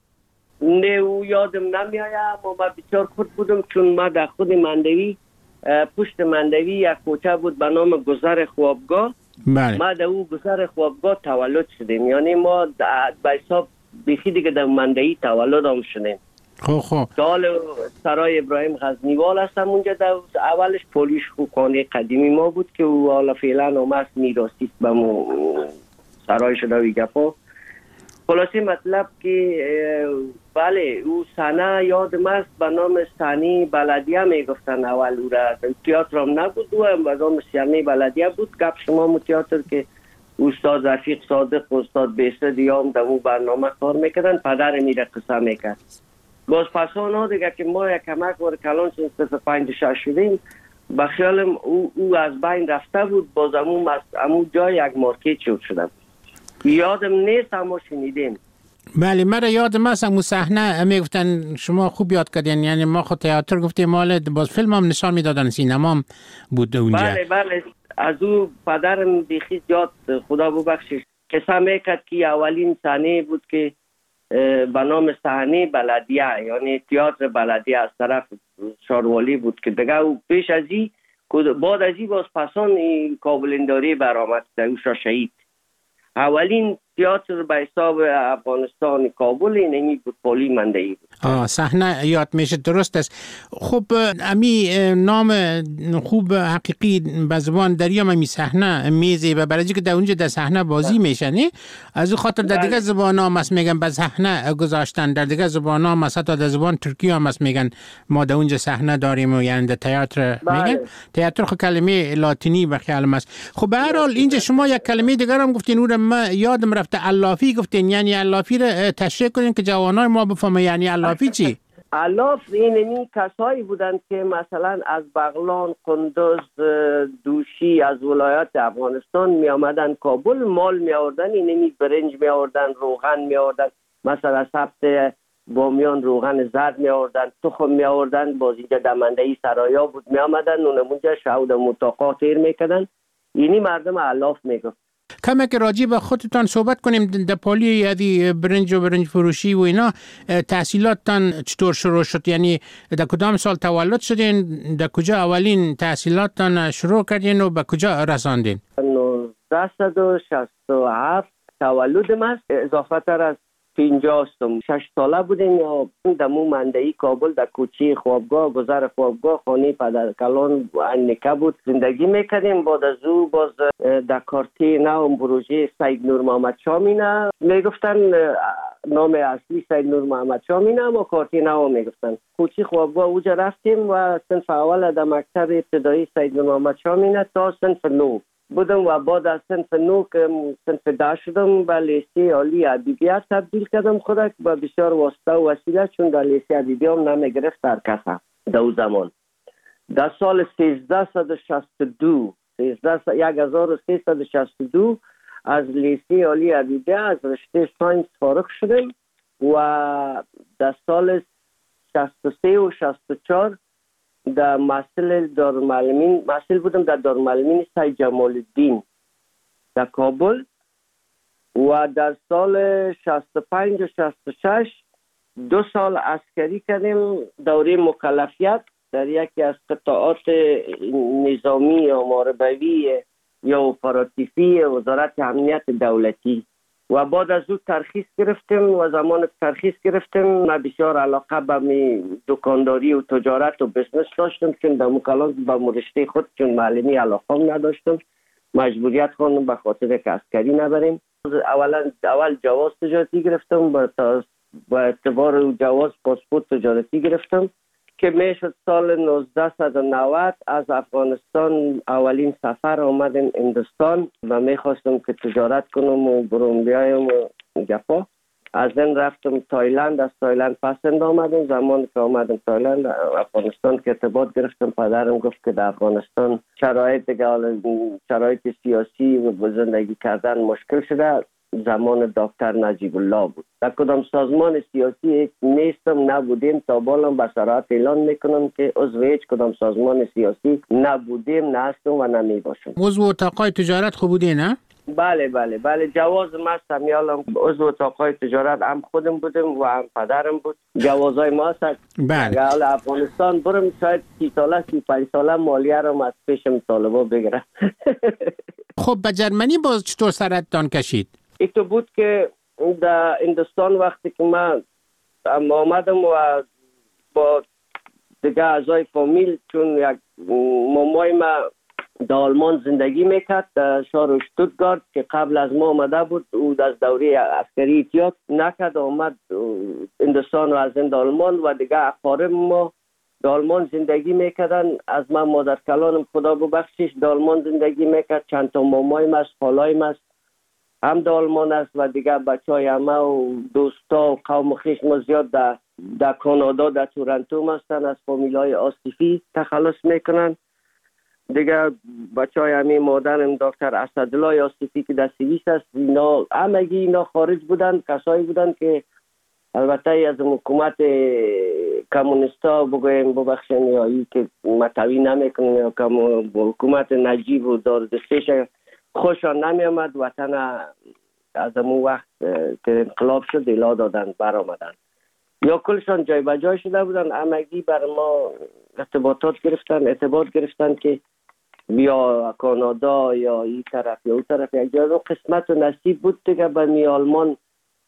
نه او یادم نمیایه، اما من بسیار خود بودم چون ما در خود مندوی پشت مندوی یک کوچه بود به نام گذر خوابگاه. بله. ما در او گذر خوابگاه تولد شدیم، یعنی ما به حساب بیخی دیگه در مندوی تولد هم شدیم. خب خب دال سرای ابراهیم غزنیوال هستم اونجا، در اولش پولیش خانه قدیمی ما بود که او حالا فعلا هم هست میراثی به مو سرای شده وی گپا. خلاصی مطلب که بله او صحنه یادم است به نام صحنه بلدیه میگفتن اول او را، تئاتر هم نبود، او هم به نام صحنه بلدیه بود. گپ شما مو تئاتر که استاد رفیق صادق و استاد بیسد یا هم در اون برنامه کار میکردن، پدر میره قصه میکرد. باز پسانا دیگه که ما یک کمک وار کلان چون صفر پنج شش شدیم، به خیالم او, او از بین رفته بود، باز امون, امون جای یک مارکت شد شده بود. یادم نیست اما شنیدیم. بله مرا یادم است امون صحنه میگفتن، شما خوب یاد کردین، یعنی ما خود تئاتر گفتیم مال، باز فیلم هم نشان میدادن، سینما هم بود اونجا. بله بله از او پدرم بیخی یاد خدا ببخشش قصه میکرد که اولین صحنه بود که به نام صحنه بلدیه، یعنی تئاتر بلدیه از طرف شاروالی بود که دیگه او پیش از این بعد از این باز پسان کابلنداری برآمد در اوشا شهید. اولین تئاتر به حساب افغانستان کابل اینمی بود، پالی مندوی بود. آه صحنه یاد میشه، درست است. خب امی نام خوب حقیقی به زبان دریام امی صحنه میزه و برای که در اونجا در صحنه بازی میشه نه، از اون خاطر در دیگه زبان هم است میگن به صحنه گذاشتن، در دیگه زبان هم است، حتی در زبان ترکی هم است میگن ما در اونجا صحنه داریم و یعنی در تئاتر میگن. تئاتر خب کلمه لاتینی به خیالم است. خب به هر حال اینجا شما یک کلمه دیگر هم گفتین، اون ما یادم رفته، علافی گفتین، یعنی علافی رو تشریح کنین که جوانای ما بفهمه یعنی علافی چی؟ علاف این کسایی بودند که مثلا از بغلان، قندوز، دوشی، از ولایات افغانستان می آمدن کابل، مال می آوردن، اینمی برنج می آوردن، روغن می آوردن، مثلا سبت بامیان روغن زرد می آوردن، تخم می آوردن، بازیجا دمندهی سرایا بود می آمدن، اونمونجا شهود متاقا تیر می کردن. اینی مردم علاف می گفت. کمی که راجی به خودتان صحبت کنیم، در پالی یادی برنج و برنج فروشی و اینا تحصیلاتتان چطور شروع شد؟ یعنی در کدام سال تولد شدین؟ در کجا اولین تحصیلاتتان شروع کردین و به کجا رساندین؟ نوزده و شصت و هفت تولدم است، اضافه تر از پنجاه و شش ساله بودیم. یا در مو مندهی کابل در کوچه خوابگاه، گذر خوابگاه، خانه پدر کلان انکه بود زندگی میکردیم. بعد از او باز در کارتی نو پروژه سید نور محمد شامینه میگفتن، نام اصلی سید نور محمد شامینه اما کارتی نو میگفتن. کوچه خوابگاه اوجا رفتیم و صنف اول در مکتب ابتدایی سید نور محمد شامینه تا صنف نو بودم و بعد از صنف نو که صنف ده شدم به لیسه عالی ادبیات تبدیل کردم خودک با بسیار واسطه و وسیله، چون در لیسه ادبیات هم نمیگرفت در کسا در او زمان. در سال سیزده و شصت و دو یک هزار و سیصد و شصت و دو از لیسه عالی ادبیات از رشته ساینس فارغ شدم و در سال شصت و سه و شصت و چهار در محصل دارالمعلمین محصل بودم در دارالمعلمین سید جمال الدین در کابل و در سال شصت و پنج و شصت و شش دو سال عسکری کردیم، دوره مکلفیت در یکی از قطاعات نظامی یا محاربوی یا اپراتیفی وزارت امنیت دولتی و بعد از او ترخیص گرفتم و زمان ترخیص گرفتم من بسیار علاقه به دکانداری و تجارت و بزنس داشتم، چون در مکالمه با مرشته خود چون معلمی علاقه نداشتم، مجبوریت خواندم به خاطر که عسکری نبریم. اولا اول جواز تجارتی گرفتم، با اعتبار جواز پاسپورت تجارتی گرفتم که میشد سال نوزده و نود از افغانستان اولین سفر آمدم هندوستان و میخواستم که تجارت کنم و برون بیایم و گپا. از این رفتم تایلند، از تایلند پسند آمدم. زمان که آمدم تایلند افغانستان که ارتباط گرفتم، پدرم گفت که در افغانستان شرایط شرایط سیاسی و زندگی کردن مشکل شده، زمان دکتر نجیب الله بود. در کدام سازمان سیاسی نیستم، نبودیم، تا بالام به صراحت اعلان میکنم که عضو هیچ کدام سازمان سیاسی نبودیم، نه هستم و نمی باشم. عضو اتاقای تجارت خوب بودی نه؟ بله بله بله جواز ما است. میالم عضو اتاقای تجارت هم خودم بودم و هم پدرم بود. جوازای ما است. بله. اگر افغانستان برم شاید سی ساله سی پنج ساله مالیه رو از پیشم طالبا بگیرم. خب به جرمنی باز چطور سرتان کشید؟ این تو بود که در هندوستان وقتی که من آمدم و با دیگه اعضای فامیل، چون یک مامای ما در آلمان زندگی میکرد در شهر شتوتگارت که قبل از ما آمده بود، او از دوره عسکری احتیاط نکرد آمد هندوستان و از این آلمان و دیگه اقارب ما در آلمان زندگی میکردن. از من مادر کلانم خدا ببخشش در آلمان زندگی میکرد. چند تا مامای ما است، خالای ما است هم در آلمان است و دیگه بچه های همه و دوستا و قوم خویش ما زیاد در در کانادا در تورنتو هستن. از فامیل های آصفی تخلص میکنن. دیگه بچه های همین مادرم دکتر اسدالله آصفی که در سوئیس است، اینا همگی اینا خارج بودن، کسایی بودن که البته از حکومت کمونیستا بگویم ببخشن یا ای که متوی نمیکنن یا حکومت نجیب و داردستش خوشان نمی آمد. وطن از امون وقت که انقلاب شد الا دادن بر آمدن یا کلشان جای بجای شده بودن. همگی بر ما ارتباطات گرفتن ارتباط گرفتن که بیا کانادا یا این طرف یا اون طرف. یک جای قسمت و نصیب بود دیگه به می آلمان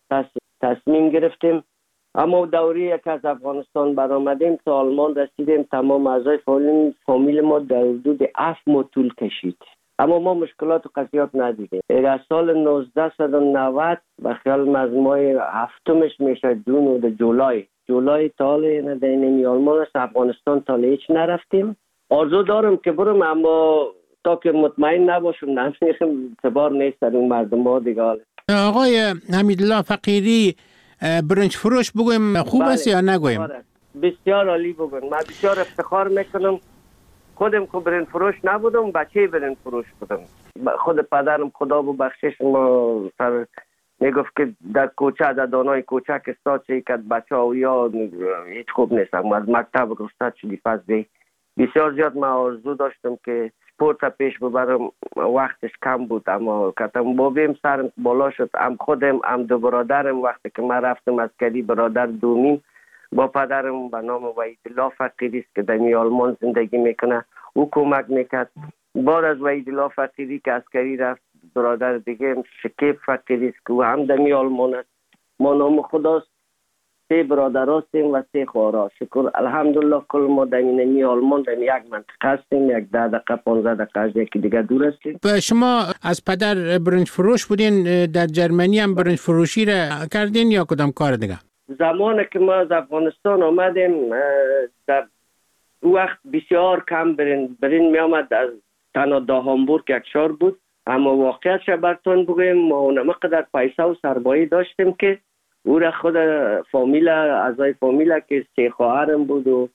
تصمیم گرفتیم. اما دوری که از افغانستان برآمدیم تا آلمان رسیدیم تمام اعضای فامیل ما در حدود هفت ماه طول کشید. اما ما مشکلات و قضیات ندیدیم. از سال نوزده و نود و خیال از ماه هفتمش میشه جون و جولای جولای تاله ندینیم آلمان است. افغانستان تاله هیچ نرفتیم. آرزو دارم که برم اما تا که مطمئن نباشم نمیخم اعتبار نیست در اون مردم ها دیگه. آقای حمیدالله فقیری برنج فروش بگویم خوب بله. است یا نگویم؟ بسیار عالی بگویم. من بسیار افتخار میکنم. خودم که برنج فروش نبودم، بچه برنج فروش بودم. خود پدرم خدا ببخشش ما سر میگفت که در کوچه در دانای کوچه که استاد چه که بچه ها یا هیچ خوب نیستم. از مکتب رستاد شدی پس بی بسیار زیاد من آرزو داشتم که سپورت پیش ببرم. وقتش کم بود اما کتم بابیم سرم بالا شد. هم خودم هم دو برادرم وقتی که من رفتم عسکری برادر دومیم با پدرم به نام وحیدالله فقیری است که در آلمان زندگی میکنه او کمک میکرد. بعد از وحیدالله فقیری که عسکری رفت برادر دیگه شکیب فقیری است که او هم در آلمان است. ما نام خداست سه برادر هستیم و سه خواهر. شکر الحمدلله کل ما در این آلمان در یک منطقه هستیم. یک ده دقیقه پانزده دقیقه از یکی دیگه دور هستیم. شما از پدر برنج فروش بودین، در جرمنی هم برنج فروشی را کردین یا کدام کار دیگه؟ زمانی که ما از افغانستان آمدیم در وقت بسیار کم برین برین می آمد. از تنها دا هامبورگ یک شهر بود. اما واقعیتش براتون بگویم ما نمقدر پیسه و سرمایه داشتیم که او را خود فامیل اعضای فامیل که سه خواهرم بود و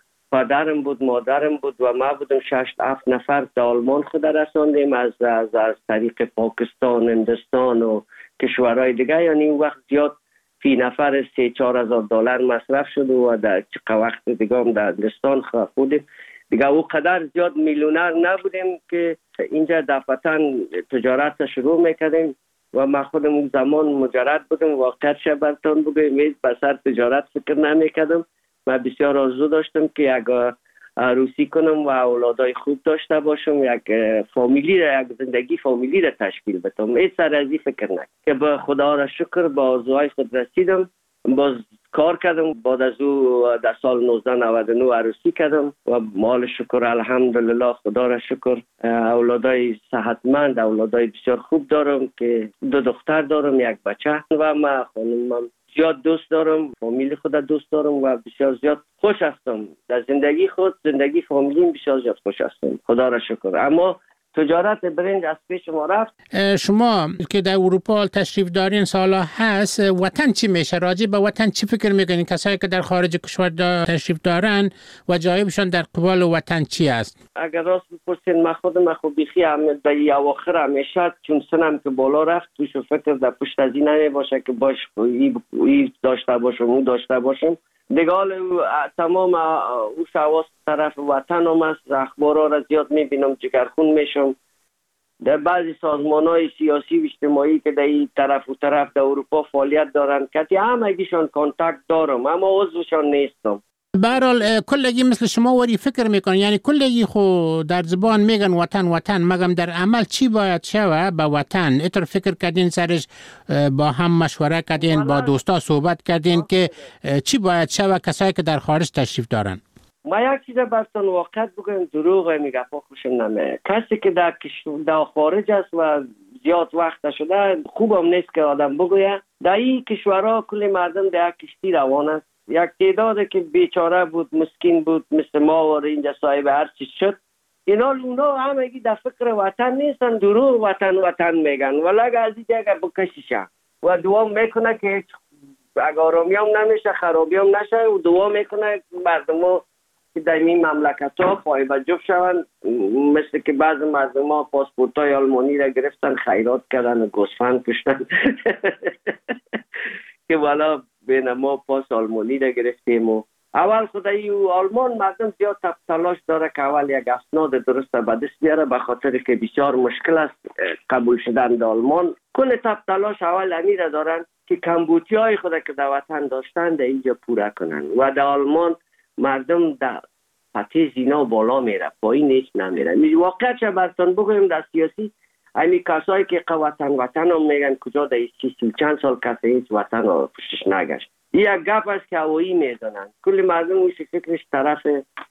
پدرم بود مادرم بود و ما بودم شش هفت نفر در آلمان خود رساندیم از از از طریق پاکستان هندوستان و کشورهای دیگه. یعنی این وقت زیاد فی نفر سه چهار هزار دلار مصرف شد و در وقت دیگه هم در هندوستان خودیم دیگه او قدر زیاد میلیونر نبودیم که اینجا دفعتاً تجارت شروع میکردیم و من خودم اون زمان مجرد بودم. واقعیت شبرتان بگویم بسر تجارت فکر نمیکردم. من بسیار آرزو داشتم که یک عروسی کنم و اولادای خوب داشته باشم، یک فامیلی را یک زندگی فامیلی را تشکیل بدم. هیچ سر از این فکر نکنم که به خدا را شکر به آرزوهای خود رسیدم. باز کار کردم. بعد از او در سال نوزده نود و نه عروسی کردم و مال شکر الحمدلله خدا را شکر اولادای صحتمند اولادای بسیار خوب دارم که دو دختر دارم یک بچه و من خانمم زیاد دوست دارم. فامیلی خود دوست دارم و بسیار زیاد خوش هستم در زندگی خود. زندگی فامیلیم بسیار زیاد خوش هستم خدا را شکر. اما تجارت برنج از پیش ما رفت. شما که در اروپا تشریف دارین سالا هست، وطن چی میشه؟ راجع به وطن چی فکر میکنین؟ کسایی که در خارج کشور تشریف دارن و جایبشان در قبال وطن چی است؟ اگر راست بپرسین من خودم خو بیخی هم در اواخر همیشه چون سنم که بالا رفت توش فکر در پشت از این نمی باشه که باش ای داشته باشم او داشته باشم دیگه. تمام او شواست طرف وطن هم است. اخبارها را زیاد میبینم، جگرخون میشم. در بعضی سازمان های سیاسی و اجتماعی که در این طرف و طرف در اروپا فعالیت دارن کتی همگیشان کانتاکت دارم اما عضوشان نیستم. برحال کلگی مثل شما وری فکر میکنن، یعنی کلگی خو در زبان میگن وطن وطن، مگم در عمل چی باید شوه به وطن؟ اتر فکر کردین سرش، با هم مشوره کردین، با دوستا صحبت کردین که چی باید شوه کسایی که در خارج تشریف دارن؟ ما یک چیز براتون واقعیت بگم، دروغ میگه پا خوشم نمیاد. کسی که در در خارج است و زیاد وقت شده خوبم نیست که آدم بگوید. در این کشورها کلی مردم در کشتی روان است. یک تعداد که بیچاره بود، مسکین بود، مثل ما و اینجا صاحب هر چیز شد. اینا اونا همگی در فکر وطن نیستن، دروغ وطن وطن میگن. ولی اگر از اینجا اگر بکشیشه و دعا میکنه که هیچ اگر آرامی هم نمیشه، خرابی هم نشه، و دعا میکنه مردم ها که در این مملکت ها فایبه جفت شوند. مثل که بعض مردم ها پاسپورت های آلمانی را گرفتن، خیرات کردن و گوسفند کشتن که والا بین ما پاس آلمانی را گرفتیم. و اول خدایی و آلمان مردم زیاد تلاش داره که اول یک اسناد درست به دست بیاره، به خاطر که بسیار مشکل است قبول شدن در آلمان. کل تلاش اول امیر دارن که کمبودی های خود که در وطن داشتن در اینجا پوره کنن و در آلمان مردم در پته زینا بالا میره، پایین هیچ نمیره. واقعا چه براتون بگویم در سیاسی همین کسایی که وطن وطن هم میگن کجا در سی سی چند سال کسی هیچ وطن رو پشتش نگشت. یک گپ است که هوایی میزنن. کل مردم اوش فکرش طرف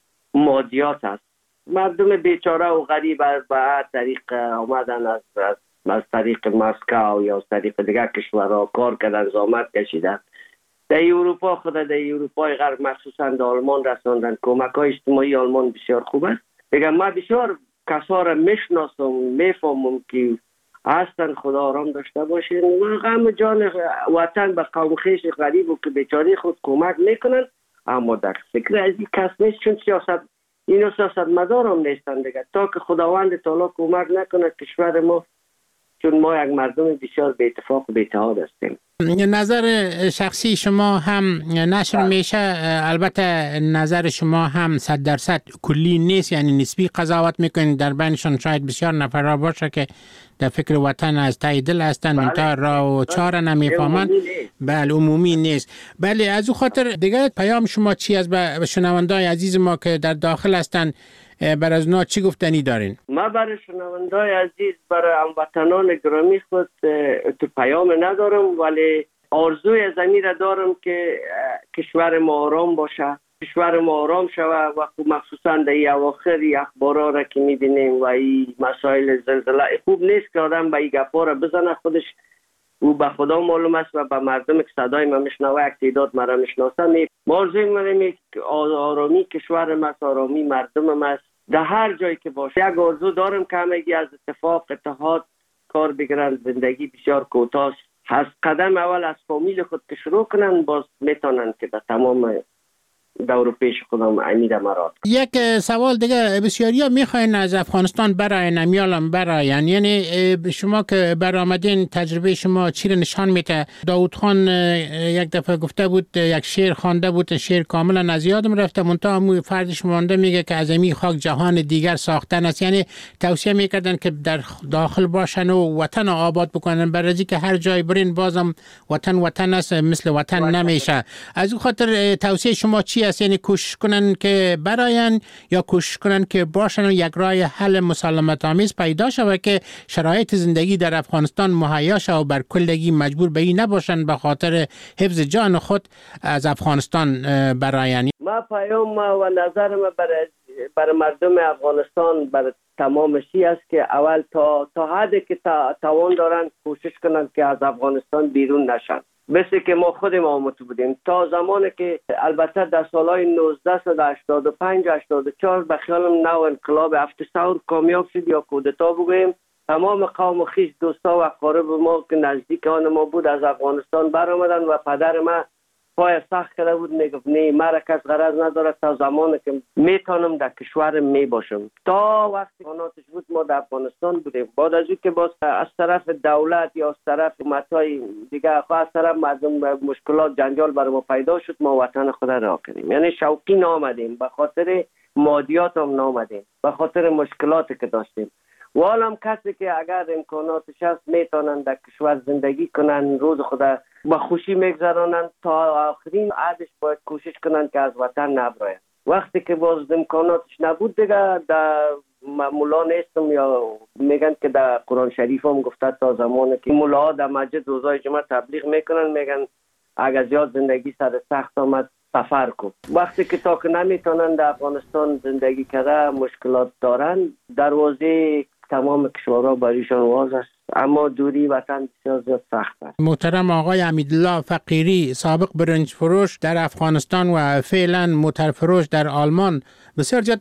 مادیات است. مردم بیچاره و غریب از به هر طریق آمدن از, از از طریق مسکو یا از طریق دیگر کشورها کار کردن، زحمت کشیدن. در اروپا خود در اروپای غرب مخصوصا در آلمان رساندن. کمک های اجتماعی آلمان بسیار خوب است. بگم ما بسیار کسا را میشناسم، میفهمم که هستن، خدا آرام داشته باشین و غم جان وطن به قوم خویش غریب و که بیچاره خود کمک میکنن. اما در فکر از این کس نیست، چون سیاست اینو سیاست مدار هم نیستن دیگه. تا که خداوند تعالی کمک نکنه کشور ما، چون ما یک مردم بسیار به اتفاق و به اتحاد هستیم. نظر شخصی شما هم نشر میشه، البته نظر شما هم صد درصد کلی نیست، یعنی نسبی قضاوت میکنید. در بینشان شاید بسیار نفرها باشه که در فکر وطن از ته دل هستن، منتها راه و چاره نمیفهمن. بله عمومی نیست. بله از او خاطر دیگه پیام شما چی از به شنوندای عزیز ما که در داخل هستن، بر از اونا چی گفتنی دارین؟ ما برای شنوندای عزیز، برای هموطنان گرامی خود تو پیام ندارم، ولی آرزوی زمین دارم که کشور ما آرام باشه، کشور ما آرام شوه و مخصوصا در این اواخر اخبارا را که میبینیم و این مسائل زلزله خوب نیست که آدم به این گپا را بزنه. خودش او به خدا معلوم است و به مردم که صدای ما میشنوه یک تعداد مرا میشناسن. ما آرزوی منیم که آرامی کشور ما، آرامی مردم ما در هر جایی که باشه. یک آرزو دارم که همگی از اتفاق اتحاد کار بگیرن. زندگی بسیار کوتاه است. قدم اول از فامیل خود که شروع کنن، باز میتونن که در تمام دور پیش خودم امید مراد. یک سوال دیگه، بسیاری ها میخواین از افغانستان برای نمیالم برای یعنی شما که برآمدین تجربه شما چی رو نشان میده؟ داود خان یک دفعه گفته بود، یک شعر خوانده بود، شعر کاملا از یادم رفته، منتها همون فردش مونده، میگه که از این خاک جهان دیگر ساختن است. یعنی توصیه میکردن که در داخل باشن و وطن آباد بکنن، برای که هر جای برین بازم وطن وطن است، مثل وطن نمیشه. از اون خاطر توصیه شما چی است؟ یعنی کوشش کنن که براین یا کوشش کنن که باشن و یک راه حل مسالمت آمیز پیدا شود که شرایط زندگی در افغانستان مهیا شود و بر کلگی مجبور به این نباشن به خاطر حفظ جان خود از افغانستان براین؟ ما پیام و نظر ما برای برای مردم افغانستان، برای تمام شی است که اول تا تا حدی که تا توان دارن کوشش کنن که از افغانستان بیرون نشن. مثل که ما خودم آموزه بودیم تا زمانی که البته در سالهای نوزده و هشتاد و پنج هشتاد و چهار به خیالم نو انقلاب هفت ثور کامیاب شد یا کودتا بگویم، تمام قوم و خویش دوستا و اقارب ما که نزدیک آن ما بود از افغانستان برآمدند و پدر ما پای سخت کرده بود، میگفت نه مرا کس غرض نداره تا زمانی که میتونم در کشور می باشم. تا وقتی قناتش بود ما در افغانستان بودیم. بعد از اینکه باز از طرف دولت یا از طرف حکومت‌های دیگه از طرف مردم مشکلات جنجال برای ما پیدا شد، ما وطن خود را کردیم. یعنی شوقی نامدیم، به خاطر مادیات هم نامدیم، به خاطر مشکلاتی که داشتیم. و حالا کسی که اگر امکاناتش هست میتونن در کشور زندگی کنن، روز خدا با خوشی میگذرانن، تا آخرین عهدش باید کوشش کنن که از وطن نبراین. وقتی که باز امکاناتش نبود دیگه در مولا نیستم، یا میگن که در قرآن شریف هم گفته تا زمانی که مولا در مسجد روزای جمعه تبلیغ میکنن، میگن اگر زیاد زندگی سر سخت آمد سفر کن. وقتی که تا که نمیتونن در افغانستان زندگی کرده، مشکلات دارن، دروازه تمام کشورها بریشان واز است، اما دوری وطن بسیار زیاد سخت است. محترم آقای حمیدالله فقیری، سابق برنج فروش در افغانستان و فعلا موتر فروش در آلمان، بسیار زیاد